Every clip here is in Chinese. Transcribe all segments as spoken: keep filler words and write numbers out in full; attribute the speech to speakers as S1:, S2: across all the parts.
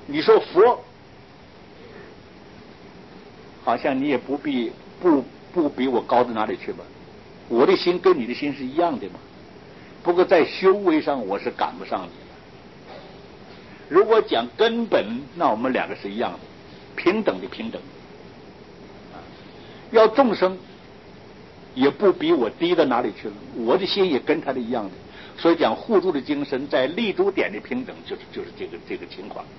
S1: 你说佛，好像你也不必不不比我高到哪里去吧？我的心跟你的心是一样的嘛。不过在修为上我是赶不上你的。如果讲根本，那我们两个是一样的，平等的平等。要众生也不比我低到哪里去了，我的心也跟他的一样的。所以讲互助的精神，在立足点的平等，就是就是这个这个情况。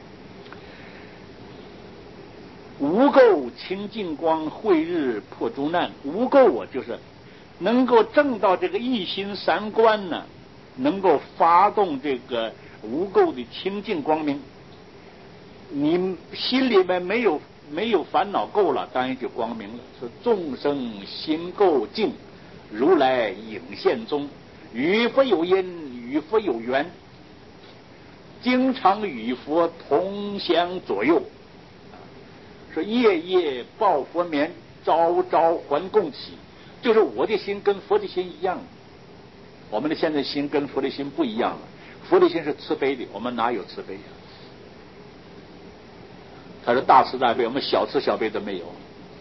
S1: 无垢清净光，慧日破诸难。无垢啊，就是能够证到这个一心三观呢，能够发动这个无垢的清净光明。你心里面没有没有烦恼垢了，当然就光明了。说众生心垢净，如来影现踪，与佛有因，与佛有缘，经常与佛同享左右。说夜夜报佛眠，朝朝还供起，就是我的心跟佛的心一样。我们的现在心跟佛的心不一样了，佛的心是慈悲的，我们哪有慈悲呀？他是大慈大悲，我们小慈小悲都没有。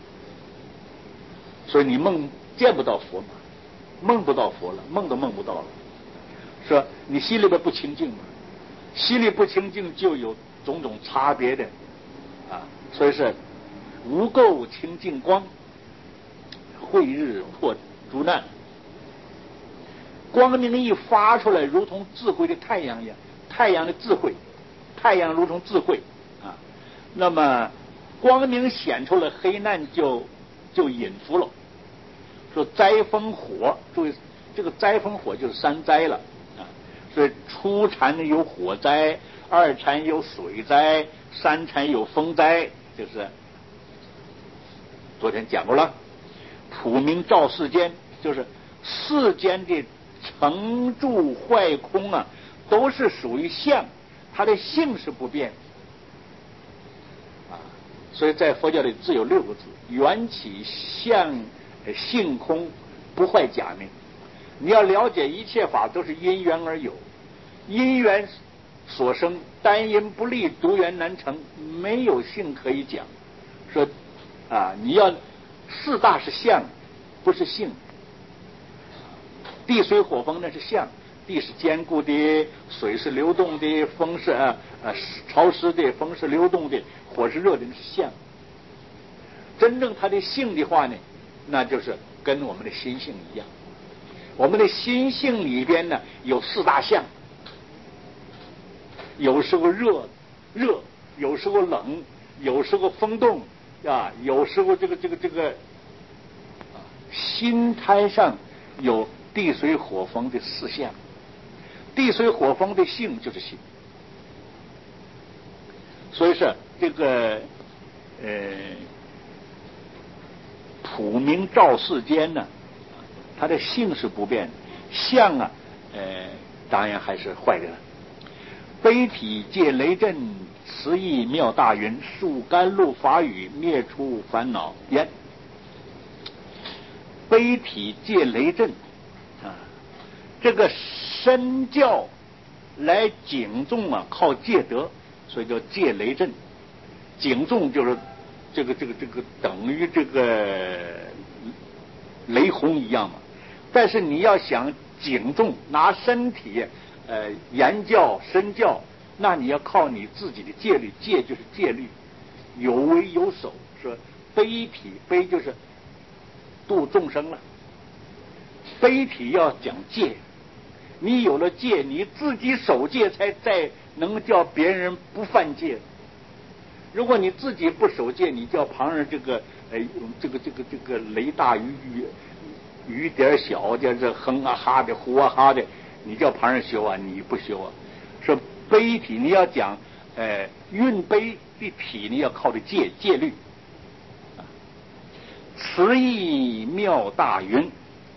S1: 所以你梦见不到佛嘛，梦不到佛了，梦都梦不到了。说你心里边不清净嘛，心里不清净就有种种差别的啊。所以是无垢清净光，慧日破诸难。光明一发出来，如同智慧的太阳一样，太阳的智慧，太阳如同智慧啊。那么光明显出来，黑暗就就隐伏了。说灾风火，注意这个灾风火就是三灾了啊。所以初禅有火灾，二禅有水灾，三禅有风灾，就是昨天讲过了。普明照世间，就是世间的成住坏空啊，都是属于相，它的性是不变啊。所以在佛教里只有六个字：缘起相性空，不坏假名。你要了解一切法都是因缘而有，因缘所生，单因不立，独缘难成，没有性可以讲。说啊，你要四大是相，不是性。地水火风那是相，地是坚固的，水是流动的，风是啊啊潮湿的，风是流动的，火是热的，那是相。真正它的性的话呢，那就是跟我们的心性一样。我们的心性里边呢有四大相，有时候热热，有时候冷，有时候风动啊，有时候这个这个这个心态上有地水火风的四相。地水火风的性就是心。所以说这个呃普明照世间呢，它的性是不变的，相啊呃当然还是坏的了。悲体借雷震，慈意妙大云，树甘露法语，灭除烦恼烟。悲体借雷震啊，这个身教来警众啊，靠戒德，所以叫借雷震。警众就是这个这个这个等于这个雷轰一样嘛。但是你要想警众拿身体呃言教身教，那你要靠你自己的戒律，戒就是戒律，有为有守。说悲体，悲就是度众生了，悲体要讲戒，你有了戒，你自己守戒，才再能叫别人不犯戒。如果你自己不守戒，你叫旁人这个呃这个这个这个雷大雨雨雨点小，就是哼啊哈的呼啊哈的，你叫旁人修啊，你不修啊。说悲体，你要讲呃运悲的体，你要靠的戒戒律。慈意妙大云，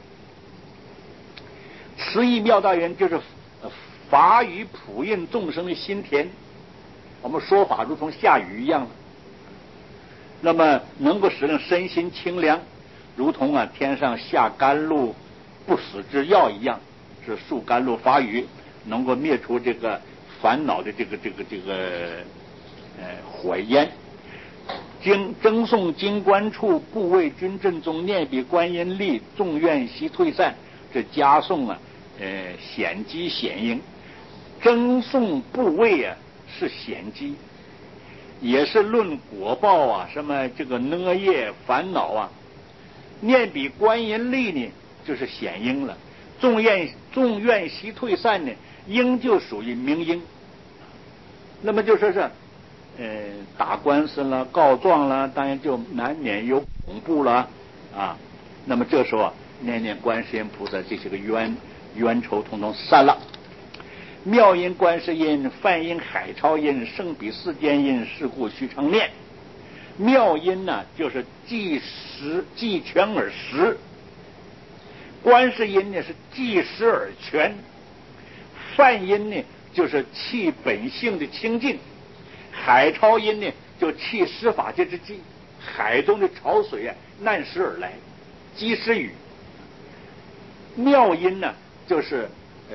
S1: 慈意妙大云就是法语普印众生的心田。我们说法如同下雨一样，那么能够使人身心清凉，如同啊天上下甘露不死之药一样，是树甘露法语，能够灭除这个烦恼的这个这个这个呃火焰。经征送经官处，部位军阵中，念彼观音力，众怨悉退散。这加颂啊，呃，显机显应。征送部位啊，是显机，也是论果报啊，什么这个恶业烦恼啊。念彼观音力呢，就是显应了。众怨众怨悉退散呢，应就属于明应。那么就说是，呃，打官司了、告状了，当然就难免有恐怖了啊。那么这时候啊，念念观世音菩萨，这些个冤冤仇统统散了。妙音观世音，梵音海潮音，胜彼世间音，是故须常念。妙音呢，就是即实即全而实；观世音呢是即实而全；梵音呢就是气本性的清净；海潮音呢就气施法界之机，海中的潮水啊难时而来，积时雨。妙音呢就是呃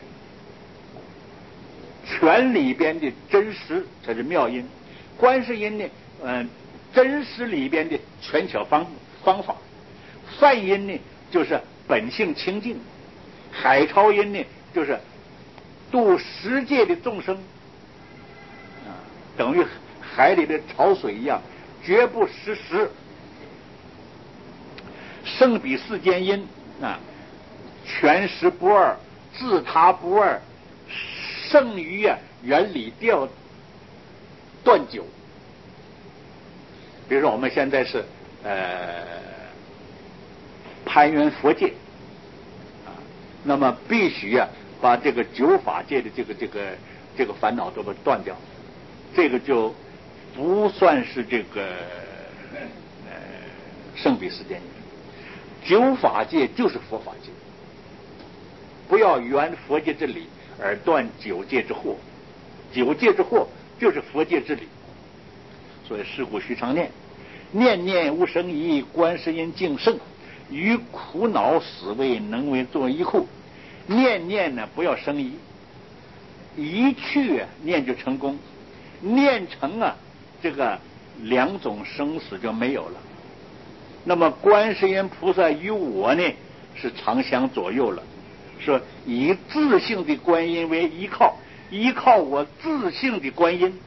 S1: 全里边的真实，这是妙音；观世音呢，嗯、呃，真实里边的权巧方方法；梵音呢，就是本性清净；海潮音呢，就是度十界的众生，啊，等于海里的潮水一样，绝不失时。胜彼世间音啊，全实不二，自他不二。胜于啊原理调断酒。比如说我们现在是呃攀缘佛界啊，那么必须啊把这个九法界的这个这个这个烦恼都给断掉，这个就不算是这个呃胜彼世间音。九法界就是佛法界，不要缘佛界之理而断九界之惑，九界之惑就是佛界之理。所以是故须常念，念念无生疑，观世音净圣，于苦恼死位能为作一护。念念呢不要生疑，一去啊念就成功，念成啊这个两种生死就没有了。那么观世音菩萨与我呢是常相左右了，说以自性的观音为依靠，依靠我自性的观音。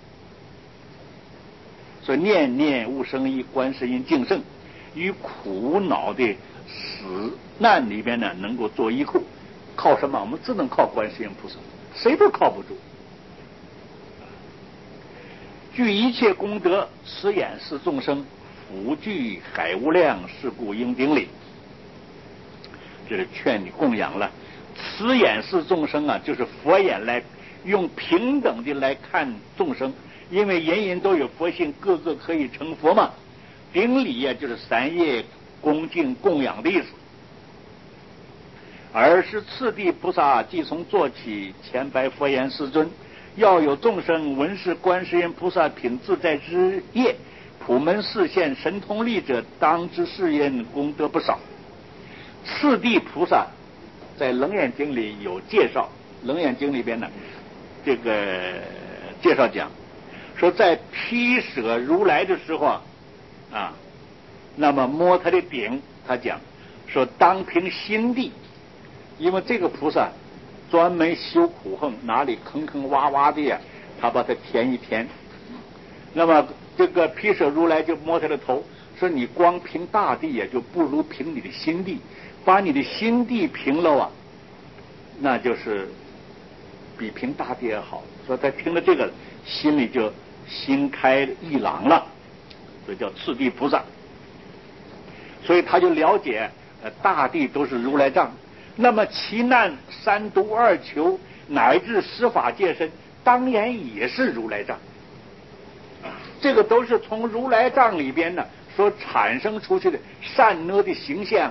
S1: 所以念念无生疑，观世音净圣，与苦恼的死难里边呢能够做依靠。靠什么？我们只能靠观世音菩萨，谁都靠不住。具一切功德，慈眼视众生，福聚海无量，是故应顶礼。这是劝你供养了。慈眼视众生啊，就是佛眼来用平等的来看众生，因为人人都有佛性，个个可以成佛嘛。顶礼呀、啊，就是三业恭敬供养的意思。而是次第菩萨即从做起，前白佛言：世尊，要有众生闻是观世音菩萨品自在之业，普门示现神通力者，当知是因功德不少。次第菩萨在楞严经里有介绍，楞严经里边呢，这个介绍讲说，在披舍如来的时候啊，啊，那么摸他的顶，他讲说当凭心地。因为这个菩萨专门修苦行，哪里坑坑洼洼的呀，他把它填一填。那么这个毗舍如来就摸他的头，说你光凭大地呀，就不如凭你的心地，把你的心地平了啊，那就是比凭大地也好。说他听了这个，心里就心开意朗了，所以叫次第菩萨。所以他就了解，呃，大地都是如来藏。那么其难三毒二求乃至十法界身，当然也是如来藏。这个都是从如来藏里边呢所产生出去的善恶的形象。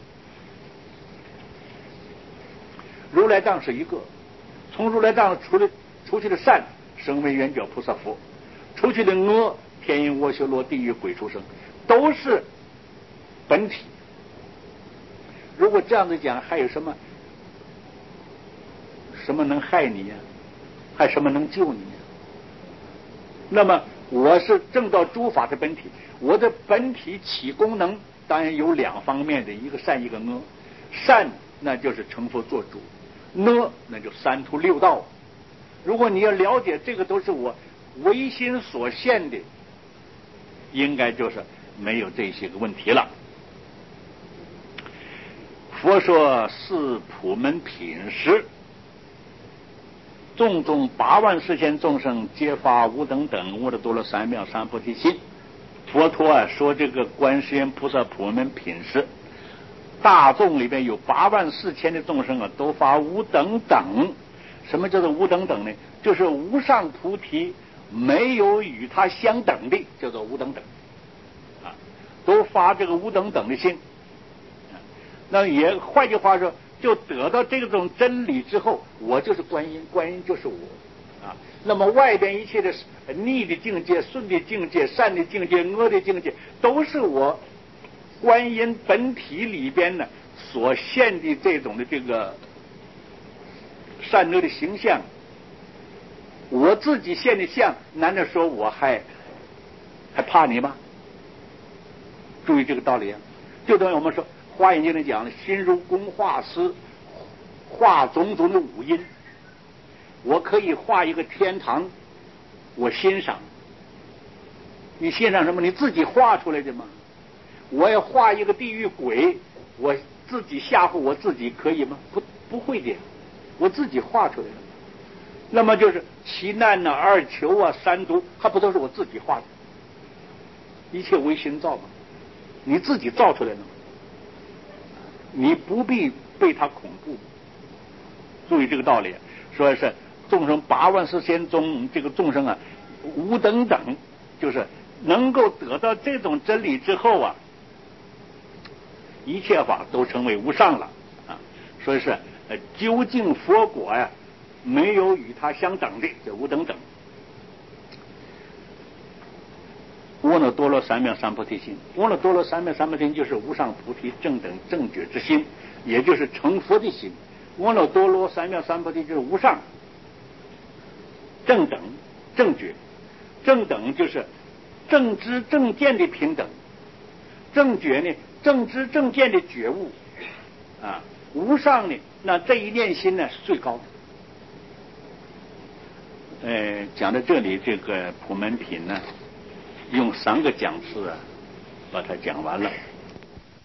S1: 如来藏是一个，从如来藏出的出去的善，声为圆觉菩萨佛；出去的恶，天音阿修罗地狱鬼畜生，都是本体。如果这样子讲，还有什么什么能害你呀、啊？还什么能救你呀、啊？ 那么我是证到诸法的本体，我的本体起功能当然有两方面的，一个善一个恶。善那就是成佛做主，恶那就三途六道。如果你要了解这个都是我唯心所现的，应该就是没有这些个问题了。佛说四普门品时，众众八万四千众生皆发无等等无的多罗三藐三菩提心。佛陀啊说这个观世音菩萨普门品时，大众里边有八万四千的众生啊都发无等等。什么叫做无等等呢？就是无上菩提没有与他相等的，叫做无等等啊，都发这个无等等的心。那也换句话说，就得到这种真理之后，我就是观音，观音就是我啊。那么外边一切的逆的境界、顺的境界、善的境界、恶的境界，都是我观音本体里边呢所现的这种的这个善恶的形象。我自己现的相，难道说我还还怕你吗？注意这个道理啊！就等于我们说《华严经》里讲的，心如工画师，画种种的五音。我可以画一个天堂，我欣赏。你欣赏什么？你自己画出来的吗？我要画一个地狱鬼，我自己吓唬我自己可以吗？不，不会的，我自己画出来的。那么就是七难呐、二囚啊、三毒，它不都是我自己画的？一切唯心造嘛，你自己造出来的嘛，你不必被它恐怖。注意这个道理，说是众生八万四千中，这个众生啊，无等等，就是能够得到这种真理之后啊，一切法都成为无上了啊。所以是呃，究竟佛果呀、啊，没有与它相等的，这无等等。阿耨多罗三藐三菩提心，阿耨多罗三藐三菩提心就是无上菩提正等正觉之心，也就是成佛的心。阿耨多罗三藐三菩提就是无上正等正觉，正等就是正知正见的平等，正觉呢正知正见的觉悟啊，无上呢那这一念心呢是最高的。呃，讲到这里，这个普门品呢，用三个讲次啊，把它讲完了。